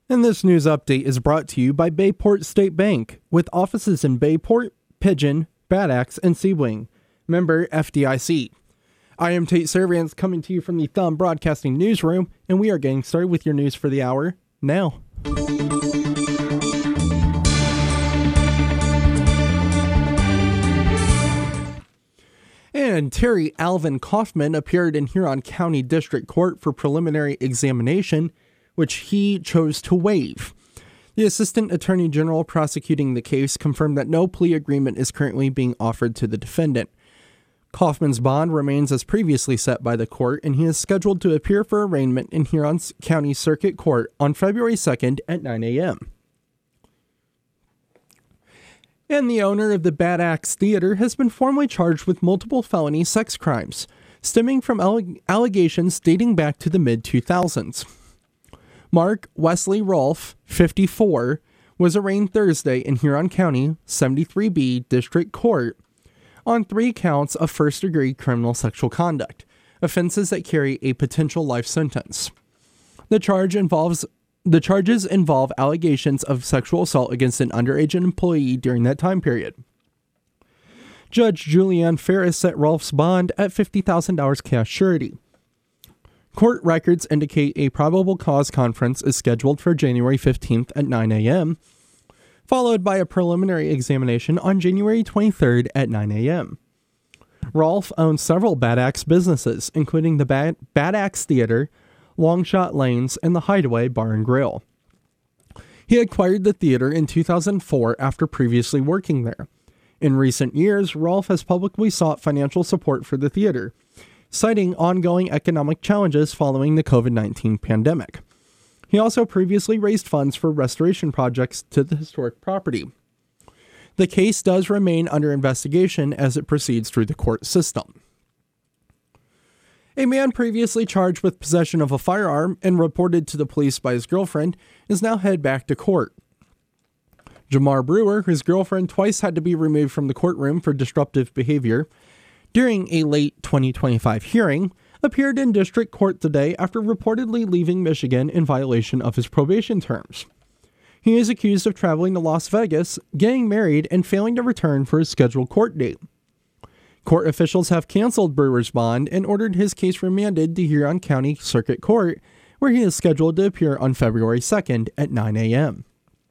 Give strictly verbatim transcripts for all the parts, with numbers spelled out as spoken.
And this news update is brought to you by Bayport State Bank, with offices in Bayport, Pigeon, Bad Axe, and Sebring. Member F D I C. I am Tate Servants, coming to you from the Thumb Broadcasting Newsroom, and we are getting started with your news for the hour now. And Terry Alvin Kaufman appeared in Huron County District Court for preliminary examination, which he chose to waive. The Assistant Attorney General prosecuting the case confirmed that no plea agreement is currently being offered to the defendant. Kaufman's bond remains as previously set by the court, and he is scheduled to appear for arraignment in Huron County Circuit Court on February second at nine a.m. And the owner of the Bad Axe Theater has been formally charged with multiple felony sex crimes, stemming from alleg- allegations dating back to the mid two thousands. Mark Wesley Rolfe, fifty-four, was arraigned Thursday in Huron County seventy-three B District Court on three counts of first-degree criminal sexual conduct, offenses that carry a potential life sentence. The charge involves the charges involve allegations of sexual assault against an underage employee during that time period. Judge Julianne Ferris set Rolfe's bond at fifty thousand dollars cash surety. Court records indicate a probable cause conference is scheduled for January fifteenth at nine a.m., followed by a preliminary examination on January twenty-third at nine a.m. Rolfe owns several Bad Axe businesses, including the Bad, Bad Axe Theater, Longshot Lanes, and the Hideaway Bar and Grill. He acquired the theater in two thousand four after previously working there. In recent years, Rolfe has publicly sought financial support for the theater, citing ongoing economic challenges following the covid nineteen pandemic. He also previously raised funds for restoration projects to the historic property. The case does remain under investigation as it proceeds through the court system. A man previously charged with possession of a firearm and reported to the police by his girlfriend is now headed back to court. Jamar Brewer, whose girlfriend twice had to be removed from the courtroom for disruptive behavior during a late twenty twenty-five hearing, appeared in district court today after reportedly leaving Michigan in violation of his probation terms. He is accused of traveling to Las Vegas, getting married, and failing to return for his scheduled court date. Court officials have canceled Brewer's bond and ordered his case remanded to Huron County Circuit Court, where he is scheduled to appear on February second at nine a.m.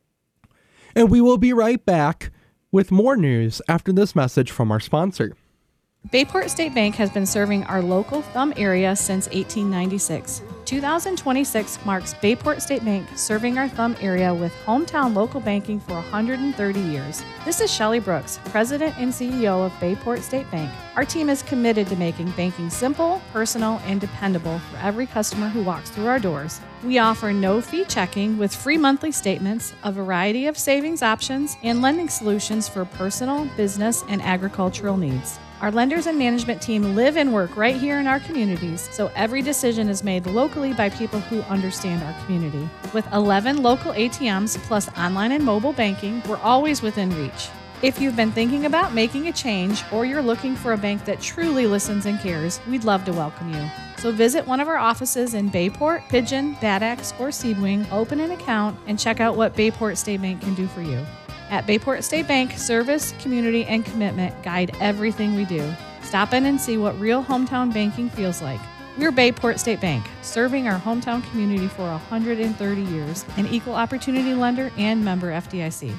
And we will be right back with more news after this message from our sponsor. Bayport State Bank has been serving our local Thumb area since eighteen ninety-six. two thousand twenty-six marks Bayport State Bank serving our Thumb area with hometown local banking for one hundred thirty years. This is Shelley Brooks, President and C E O of Bayport State Bank. Our team is committed to making banking simple, personal, and dependable for every customer who walks through our doors. We offer no-fee checking with free monthly statements, a variety of savings options, and lending solutions for personal, business, and agricultural needs. Our lenders and management team live and work right here in our communities, so every decision is made locally by people who understand our community. With eleven local A T Ms plus online and mobile banking, we're always within reach. If you've been thinking about making a change or you're looking for a bank that truly listens and cares, we'd love to welcome you. So visit one of our offices in Bayport, Pigeon, Bad Axe, or Sebring, open an account, and check out what Bayport State Bank can do for you. At Bayport State Bank, service, community, and commitment guide everything we do. Stop in and see what real hometown banking feels like. We're Bayport State Bank, serving our hometown community for one hundred thirty years, an equal opportunity lender and member F D I C.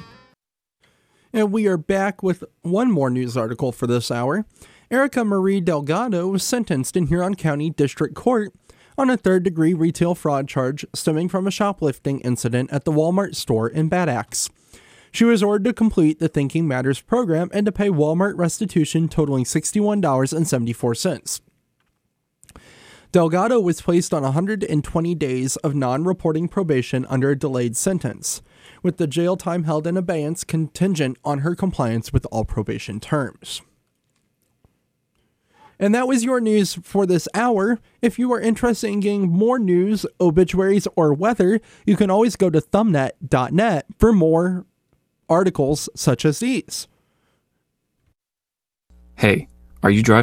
And we are back with one more news article for this hour. Erica Marie Delgado was sentenced in Huron County District Court on a third-degree retail fraud charge stemming from a shoplifting incident at the Walmart store in Bad Axe. She was ordered to complete the Thinking Matters program and to pay Walmart restitution totaling sixty-one dollars and seventy-four cents. Delgado was placed on one hundred twenty days of non-reporting probation under a delayed sentence, with the jail time held in abeyance contingent on her compliance with all probation terms. And that was your news for this hour. If you are interested in getting more news, obituaries, or weather, you can always go to thumbnet dot net for more articles such as these. Hey, are you driving?